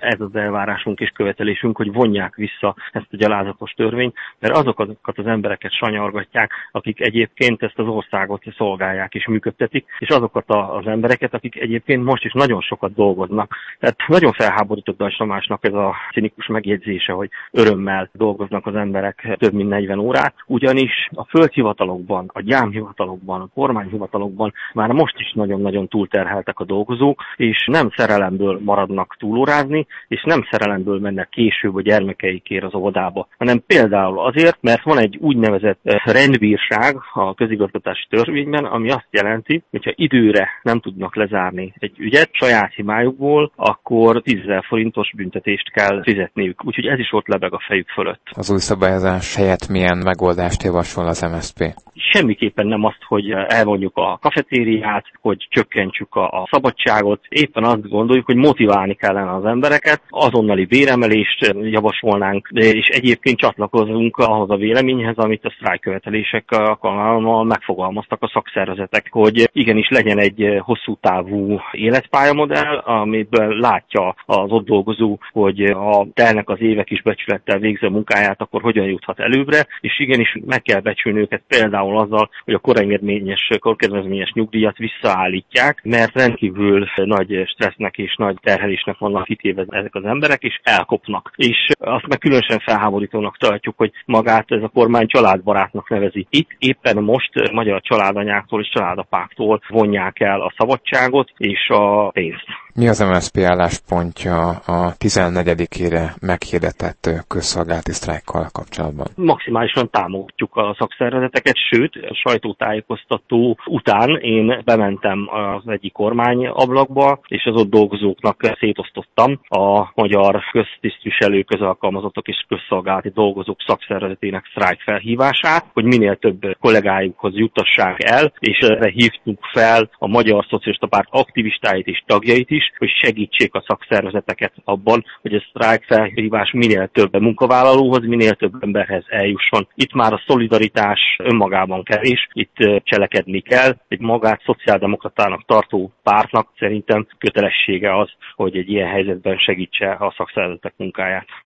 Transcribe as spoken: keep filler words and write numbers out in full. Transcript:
ez az elvárásunk és követelésünk, hogy vonják vissza ezt a gyalázatos törvényt, mert azokat az embereket sanyargatják, akik egyébként ezt az országot szolgálják és működtetik, és azokat az embereket, akik egyébként most is nagyon sokat dolgoznak. Tehát nagyon felháborított Deutsch Tamásnak ez a cinikus megjegyzése, hogy örömmel dolgoznak az emberek több mint negyven órát, ugyanis a földhivatalokban, a gyámhivatalokban, a kormányhivatalokban már most is nagyon-nagyon túlterheltek a dolgozók, és nem szerelemből maradnak túlórázni, és nem szerelemből mennek később a gyermekeikért az óvodába, hanem például azért, mert van egy úgynevezett rendbírság a közigazgatási törvényben, ami azt jelenti, hogyha időre nem tudnak lezárni egy ügyet saját hibájukból, akkor tízezer forintos büntetést kell fizetniük. Úgyhogy ez is ott lebeg a fejük fölött. Az új szabályozás helyett milyen megoldást javasol az em es zé pé? Semmiképpen nem azt, hogy elvonjuk a kafetériát, hogy csökkentsük a, a szabadságot. Éppen azt gondoljuk, hogy motiválni kellene az embereket, azonnali béremelést javasolnánk, és egyébként csatlakozunk ahhoz a véleményhez, amit a sztrájkkövetelések alkalmával megfogalmaztak a szakszervezetek, hogy igenis legyen egy hosszú távú életpályamodell, amiből látja az ott dolgozó, hogy ha telnek az évek is becsülettel végző munkáját, akkor hogyan juthat előbbre, és igenis meg kell becsülni őket például azzal, hogy a korengedményes, korkedvezményes nyugdíjat visszaállítják, mert rendkívül nagy stressznek és nagy terhelésnek vannak kitéve ezek az emberek, és elkopnak. És azt meg különösen felháborítónak tartjuk, hogy magát ez a kormány családbarátnak nevezi. Itt éppen most magyar családanyáktól és családapáktól vonják el a szabadságot és a pénzt. Mi az em es zé pé álláspontja a tizennegyedikére meghirdetett közszolgálati sztrájkkal kapcsolatban? Maximálisan támogatjuk a szakszervezeteket, sőt, a sajtótájékoztató után én bementem az egyik kormányablakba, és az ott dolgozóknak szétosztottam a magyar köztisztviselő, közalkalmazottak és közszolgálati dolgozók szakszervezetének sztrájk felhívását, hogy minél több kollégájukhoz juttassák el, és erre hívtuk fel a Magyar Szocialista Párt aktivistáit és tagjait is, hogy segítsék a szakszervezeteket abban, hogy a sztrájk felhívás minél több munkavállalóhoz, minél több emberhez eljusson. Itt már a szolidaritás önmagában kevés, itt cselekedni kell. Egy magát szociáldemokratának tartó pártnak szerintem kötelessége az, hogy egy ilyen helyzetben segítse a szakszervezetek munkáját.